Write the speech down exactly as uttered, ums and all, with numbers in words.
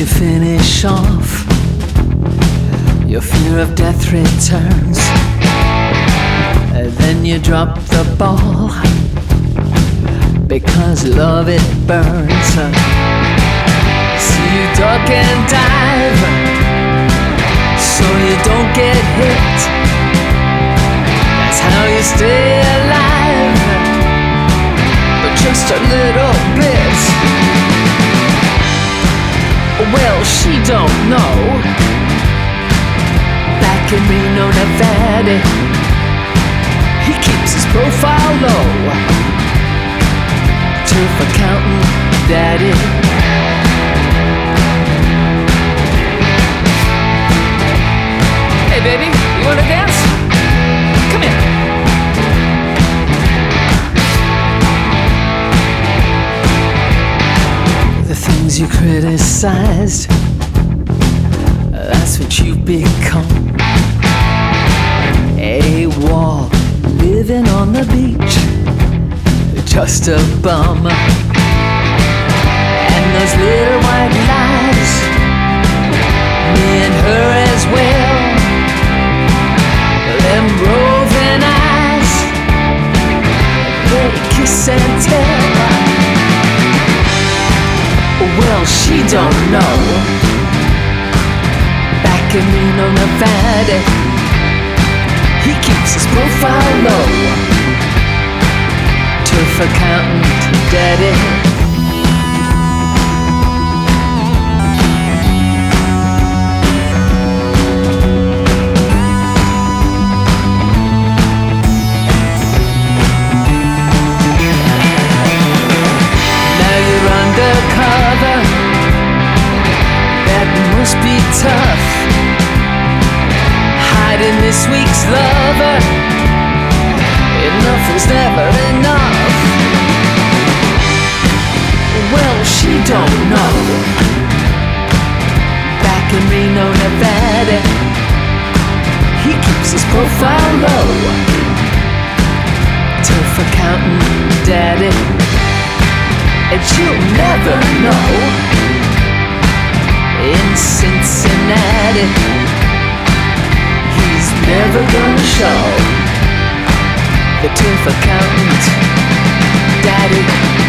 you finish off, your fear of death returns, and then you drop the ball because love it burns. So you duck and dive so you don't get hit. That's how you stay alive, but just a little bit. Well, she don't know. Back in Reno, Nevada, he keeps his profile low. Turf accountant daddy. Hey baby, you wanna dance? Come here. The things you criticized, that's what you've become. A wall living on the beach, just a bum. And those little white lies, me and her as well. Them roving eyes, they kiss and tell. Well, she don't know. Back in Reno, Nevada, he keeps his profile low. Turf accountant daddy. Now you're undercover, that must be tough. Hiding this week's lover, enough is never enough. Well, she don't know. Back in Reno, Nevada, he keeps his profile low. Turf accountant daddy. And you'll never know. In Cincinnati, he's never gonna show. The turf accountant daddy.